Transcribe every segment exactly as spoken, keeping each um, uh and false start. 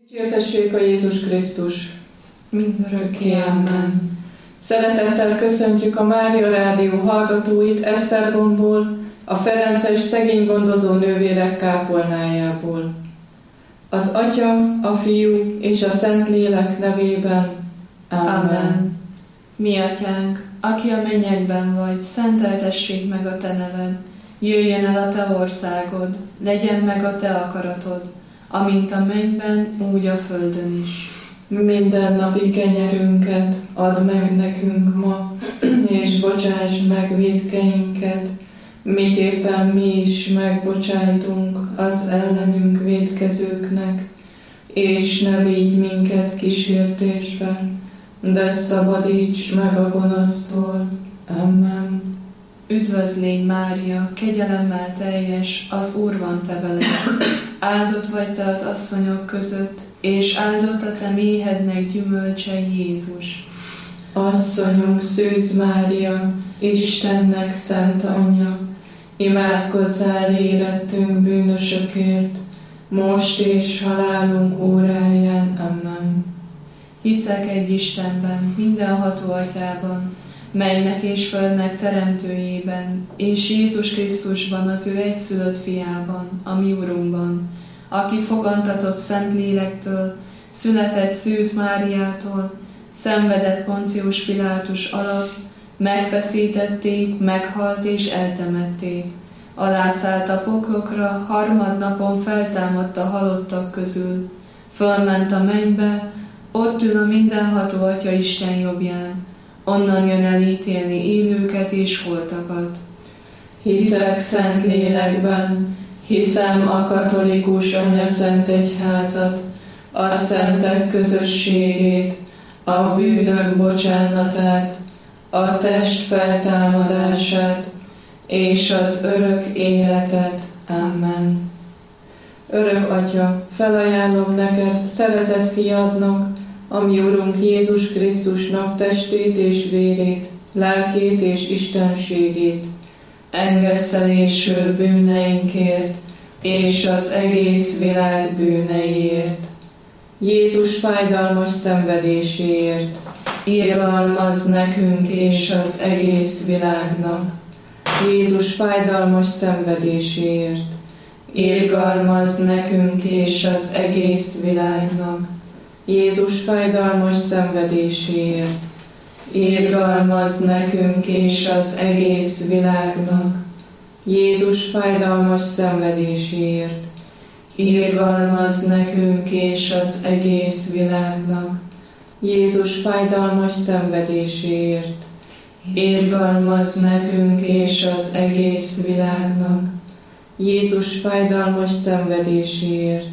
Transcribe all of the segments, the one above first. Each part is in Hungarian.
Dicsértessék a Jézus Krisztus! Mindörökké, amen. Szeretettel köszöntjük a Mária Rádió hallgatóit Esztergomból, a Ferences szegény gondozó nővérek kápolnájából. Az Atya, a Fiú és a Szentlélek nevében. Amen. Amen. Mi Atyánk, aki a mennyekben vagy, szenteltessék meg a Te neved. Jöjjön el a Te országod, legyen meg a Te akaratod, amint a mennyben, úgy a földön is. Minden napi kenyerünket add meg nekünk ma, és bocsásd meg vétkeinket, miképpen mi is megbocsájtunk az ellenünk vétkezőknek, és ne vigy minket kísértésbe, de szabadíts meg a gonosztól. Amen. Üdvözl légy, Mária, kegyelemmel teljes, az Úr van te veled. Áldott vagy te az asszonyok között, és áldott a te méhednek gyümölcse, Jézus. Asszonyunk, Szűz Mária, Istennek szent anyja, imádkozzál érettünk bűnösökért, most és halálunk óráján. Amen. Hiszek egy Istenben, mindenható Atyában, mennek és földnek teremtőjében, és Jézus Krisztusban, az ő egyszülött fiában, a mi Urunkban, aki fogantatott Szent Lélektől, született Szűz Máriától, szenvedett Poncius Pilátus alatt, megfeszítették, meghalt és eltemették. Alászállt a poklokra, harmadnapon feltámadt a halottak közül, fölment a mennybe, ott ül a mindenható Atya Isten jobbján, onnan jön el ítélni élőket és holtakat. Hiszek Szent Lélekben, hiszem a katolikus anyaszent egyházat, a szentek közösségét, a bűnök bocsánatát, a test feltámadását és az örök életet. Amen. Örök Atya, felajánlom neked szeretett fiadnak, a mi Urunk Jézus Krisztusnak testét és vérét, lelkét és istenségét, engesztelésű bűneinkért és az egész világ bűneiért, Jézus fájdalmas szenvedéséért, irgalmaz nekünk és az egész világnak, Jézus fájdalmas szenvedéséért, irgalmaz nekünk és az egész világnak, Jézus fájdalmas szenvedéséért, irgalmaz nekünk és az egész világnak, Jézus fájdalmas szenvedéséért, irgalmaz nekünk és az egész világnak, Jézus fájdalmas szenvedéséért, irgalmaz nekünk és az egész világnak, Jézus fájdalmas szenvedéséért,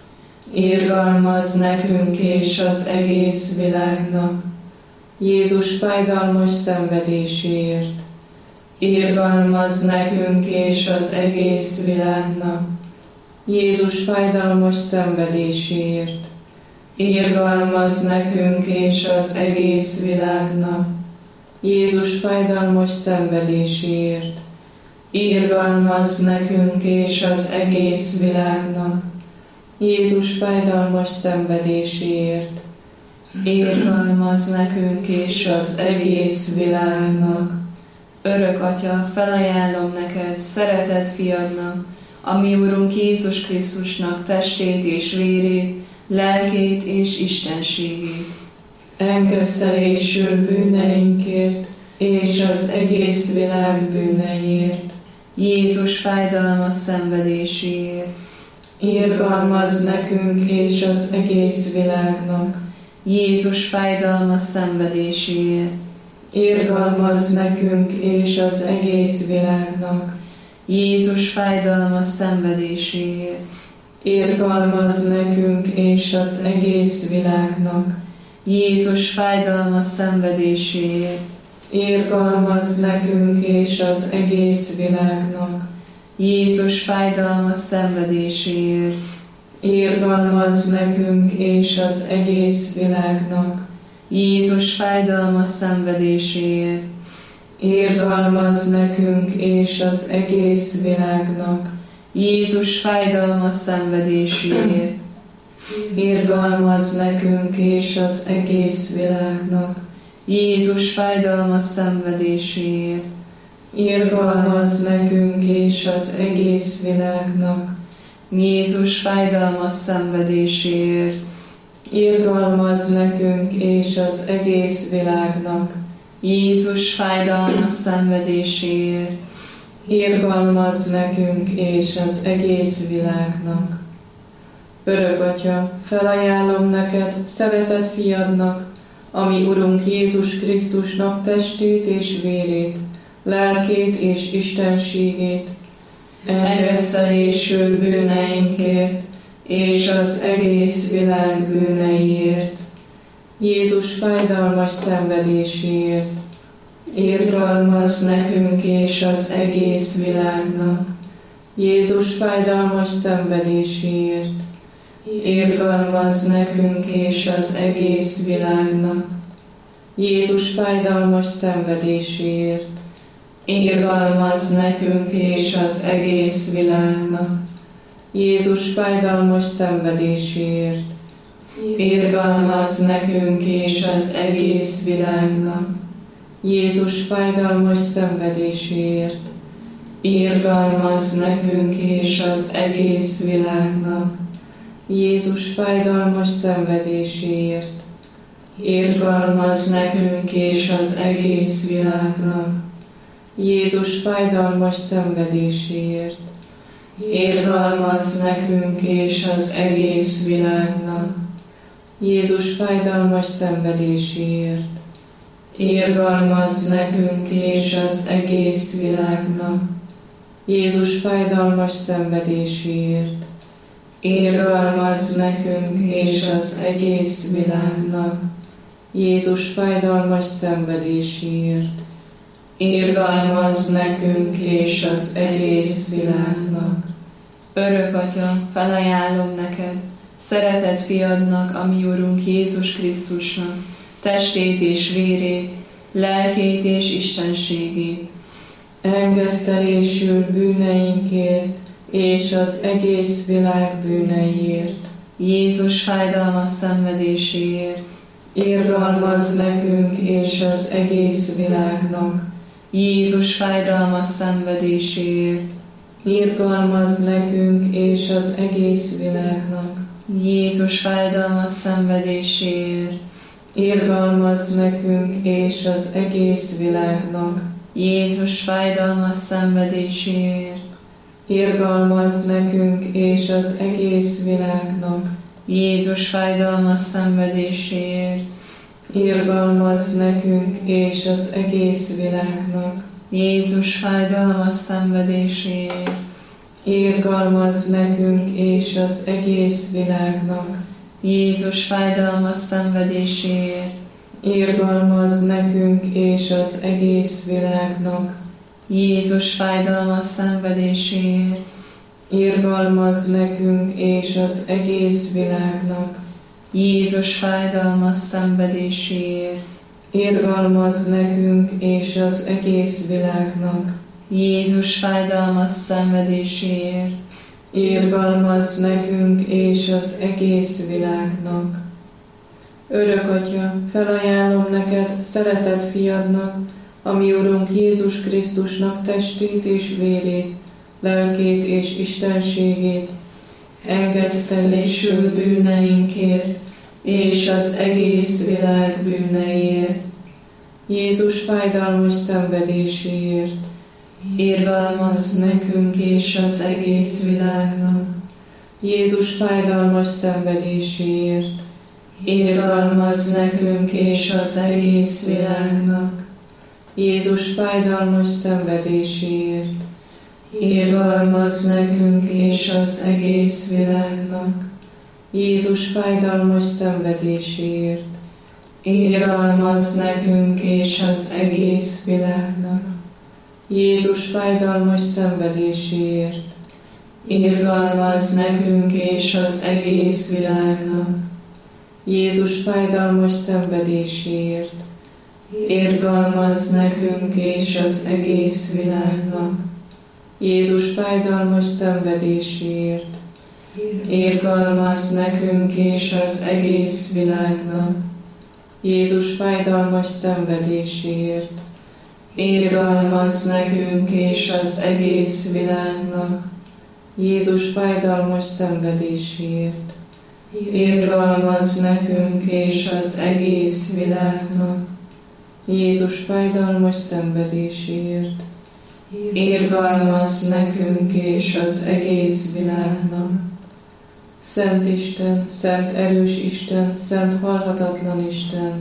irgalmaz nekünk és az egész világnak, Jézus fájdalmas szenvedéséért, irgalmaz nekünk és az egész világnak, Jézus fájdalmas szenvedéséért, irgalmaz nekünk és az egész világnak, Jézus fájdalmas szenvedéséért, irgalmaz nekünk és az egész világnak, Jézus fájdalmas szenvedéséért, irgalmaz nekünk és az egész világnak. Örök Atya, felajánlom neked, szeretett fiadnak, a mi Urunk Jézus Krisztusnak testét és vérét, lelkét és istenségét. Engesztelésül bűneinkért és az egész világ bűneiért, Jézus fájdalmas szenvedéséért, irgalmaz nekünk és az egész világnak, Jézus fájdalmas szenvedéséért, irgalmaz nekünk és az egész világnak, Jézus fájdalmas szenvedéséért, irgalmaz nekünk és az egész világnak, Jézus fájdalmas szenvedéséért, irgalmaz nekünk és az egész világnak, Jézus fájdalmas szenvedéséért, irgalmaz nekünk és az egész világnak, Jézus fájdalmas szenvedéséért, irgalmaz nekünk és az egész világnak, Jézus fájdalmas szenvedéséért, Irgalmazz nekünk és az egész világnak. Jézus fájdalmas szenvedéséért. Irgalmazz nekünk és az egész világnak. Jézus fájdalmas szenvedéséért. Irgalmazz nekünk és az egész világnak. Jézus fájdalmas szenvedéséért. Irgalmazz nekünk és az egész világnak. Örök Atya, felajánlom neked, szeretett fiadnak, ami Urunk Jézus Krisztusnak testét és vérét, lelkét és istenségét, engesztelésül bűneinkért és az egész világ bűneiért, Jézus fájdalmas szenvedéséért. Irgalmazz nekünk és az egész világnak, Jézus fájdalmas szenvedéséért. Irgalmazz nekünk és az egész világnak, Jézus fájdalmas szenvedéséért. Irgalmazz nekünk és az egész világnak, Jézus fájdalmas szenvedéséért. Irgalmazz nekünk és az egész világnak, Jézus fájdalmas szenvedéséért. Irgalmazz nekünk és az egész világnak, Jézus fájdalmas szenvedéséért. Irgalmazz nekünk és az egész világnak, Jézus fájdalmas szenvedéséért. Irgalmazz nekünk és az egész világnak, Jézus fájdalmas szenvedéséért. Irgalmazz nekünk és az egész világnak, Jézus fájdalmas szenvedéséért. Irgalmazz nekünk és az egész világnak, Jézus fájdalmas szenvedéséért. Irgalmazz nekünk és az egész világnak. Örök Atya, felajánlom neked, szeretett fiadnak, a mi Urunk Jézus Krisztusnak, testét és vérét, lelkét és istenségét, engesztelésül bűneinkért és az egész világ bűneiért, Jézus fájdalmas szenvedéséért. Irgalmazz nekünk és az egész világnak, Jézus fájdalmas szenvedéséért. Irgalmazz nekünk és az egész világnak, Jézus fájdalmas szenvedéséért. Irgalmazz nekünk és az egész világnak, Jézus fájdalmas szenvedéséért. Irgalmazz nekünk és az egész világnak, Jézus fájdalmas szenvedéséért. Irgalmazz nekünk és az egész világnak, Jézus fájdalmas szenvedéséért. Irgalmazz nekünk és az egész világnak, Jézus fájdalmas szenvedéséért. Irgalmazz nekünk és az egész világnak, Jézus fájdalmas szenvedéséért. Irgalmazz nekünk és az egész világnak, Jézus fájdalmas szenvedéséért. Irgalmazz nekünk és az egész világnak, Jézus fájdalmas szenvedéséért. Irgalmazz nekünk és az egész világnak. Örök Atya, felajánlom neked, szeretett fiadnak, a mi Urunk Jézus Krisztusnak testét és vérét, lelkét és istenségét, engesztelésül bűneinkért és az egész világ bűneiért, Jézus fájdalmas szenvedéséért. Irgalmazz nekünk és az egész világnak, Jézus fájdalmas szenvedéséért. Irgalmazz nekünk és az egész világnak, Jézus fájdalmas szenvedéséért. Irgalmazz nekünk és az egész világnak, Jézus fájdalmas szenvedéséért. Irgalmazz nekünk és az egész világnak, Jézus fájdalmas szenvedéséért. Irgalmazz nekünk és az egész világnak, Jézus fájdalmas szenvedéséért. Irgalmazz nekünk és az egész világnak, Jézus fájdalmas szenvedéséért. Irgalmaz nekünk és az egész világnak. Jézus fájdalmas szenvedéséért. Irgalmaz nekünk és az egész világnak. Jézus fájdalmas szenvedéséért. Irgalmaz nekünk és az egész világnak. Jézus fájdalmas szenvedéséért. Irgalmaz nekünk és az egész világnak. Szent Isten, szent erős Isten, szent halhatatlan Isten,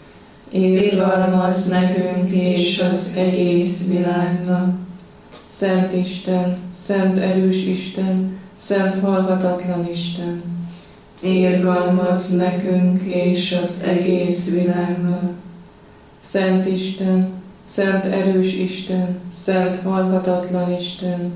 irgalmaz nekünk és az egész világnak. Szent Isten, szent erős Isten, szent halhatatlan Isten, irgalmaz nekünk és az egész világnak. Szent Isten, szent erős Isten, szent halhatatlan Isten,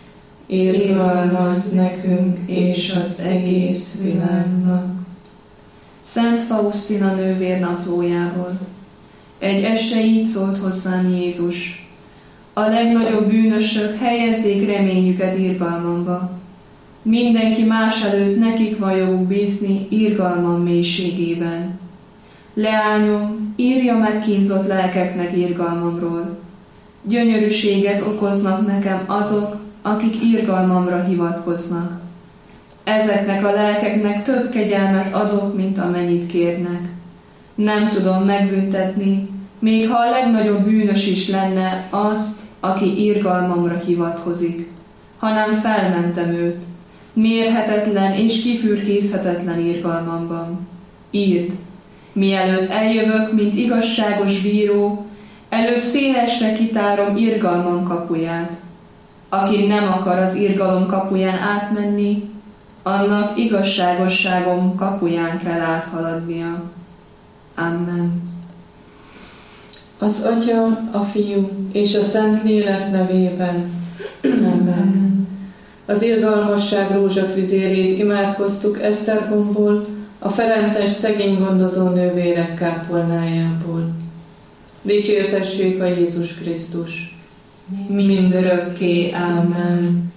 irgalmaz nekünk és az egész világnak. Szent Faustina nővér naplójából. Egy este így szólt hozzám Jézus: a legnagyobb bűnösök helyezzék reményüket irgalmamba. Mindenki más előtt nekik van joguk bízni irgalmam mélységében. Leányom, írja meg kínzott lelkeknek irgalmamról. Gyönyörűséget okoznak nekem azok, akik irgalmamra hivatkoznak. Ezeknek a lelkeknek több kegyelmet adok, mint amennyit kérnek. Nem tudom megbüntetni, még ha a legnagyobb bűnös is lenne azt, aki irgalmamra hivatkozik, hanem felmentem őt, mérhetetlen és kifürkészhetetlen irgalmamban. Írd, mielőtt eljövök, mint igazságos bíró, előbb szélesre kitárom irgalmam kapuját. Aki nem akar az irgalom kapuján átmenni, annak igazságosságom kapuján kell áthaladnia. Amen. Az Atya, a Fiú és a Szent Lélek nevében. Amen. Az irgalmasság rózsafüzérét imádkoztuk Esztergomból, a ferences szegény gondozó nővérek kápolnájából. Dicsértessék a Jézus Krisztus! Mindörökké. Amen.